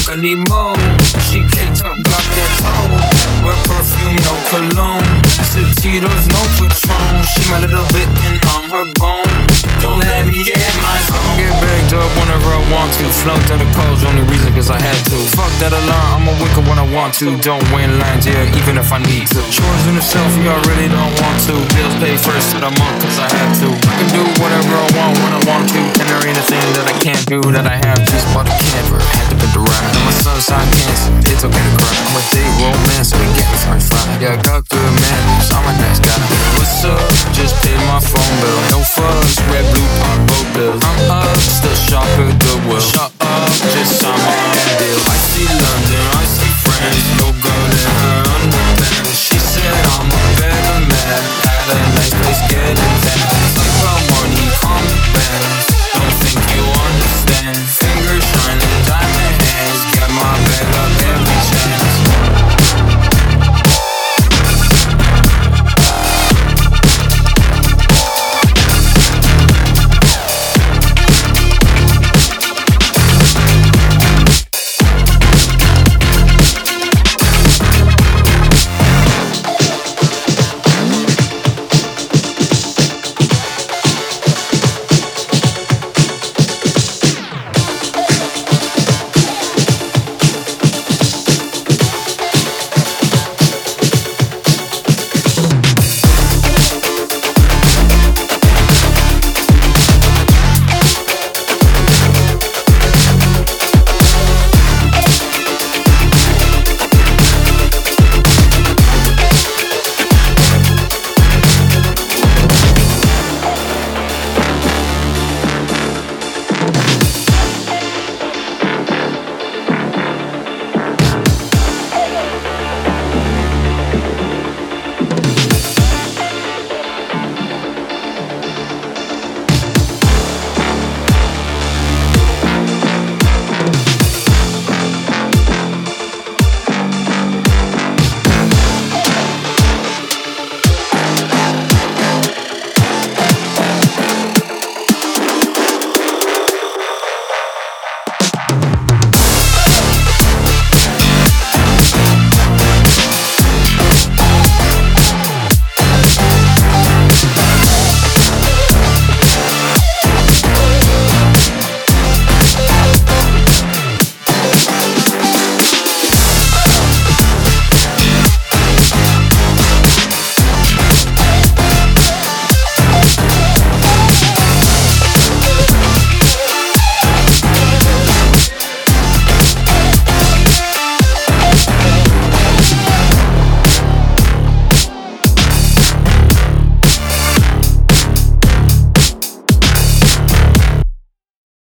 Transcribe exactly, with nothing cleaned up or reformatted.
I need more. She caked up, got that tone. Wear perfume, no cologne. Sip Tito's, no Patron. She my little bit and I'm her bone. Don't let me get my phone. Get bagged up whenever I want to. Float to the coast, only reason cause I had to. Fuck that alarm, I'm a wicked when I want to. Don't win lines, yeah, even if I need to. Chores in the selfie, I really don't want to. Bills pay first of the month cause I have to. I can do whatever I want when I want to. And there ain't a thing that I can't do that I have just bought a camper, had to put the ride. And my sunshine cancer, it's okay to cry. I'm a date romance, so we get the first five. Yeah, I got good manners, I'm a nice guy. What's up? Just paid my phone bill. No fuss, red, blue, pop, boat bills. I'm up, still shop at Goodwill. Shut up, just sign my